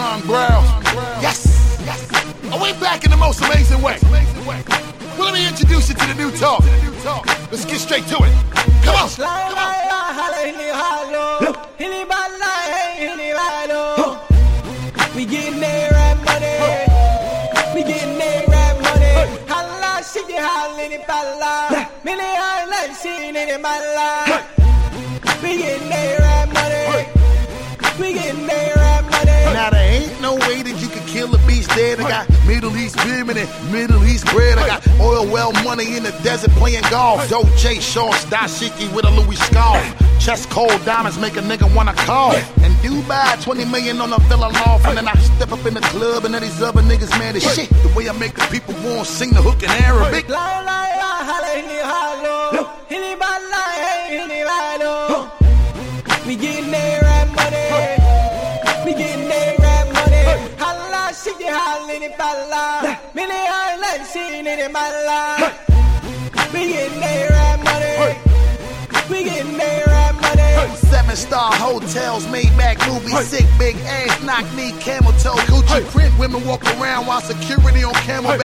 Ron Brown. Yes. Are we back in the most amazing way? Well, let me introduce you to the new talk. Let's get straight to it. Come on. We getting there at money. We getting there at money. Holla, shit, you hollin' it, balla. Many islands, seen it in my life. We getting there at money. We getting there at money. Now there ain't no way that you can kill a beast dead. I got Middle East women and Middle East bread. I got oil well money in the desert playing golf. Dolce shorts, dashiki with a Louis scarf. Chest cold diamonds make a nigga wanna cough. And Dubai, 20 million on a villa loft. And then I step up in the club and then these other niggas mad as shit. The way I make the people wanna sing the hook in Arabic. We getting there at money. We getting there at money. Holla, shit, you hollin' it, balla. Many islands, seen it in my life. We getting there at money. We getting there at money. 7-star hotels, Maybach movies, sick big ass, knock knee, camel toe, Gucci print. Women walk around while security on camel.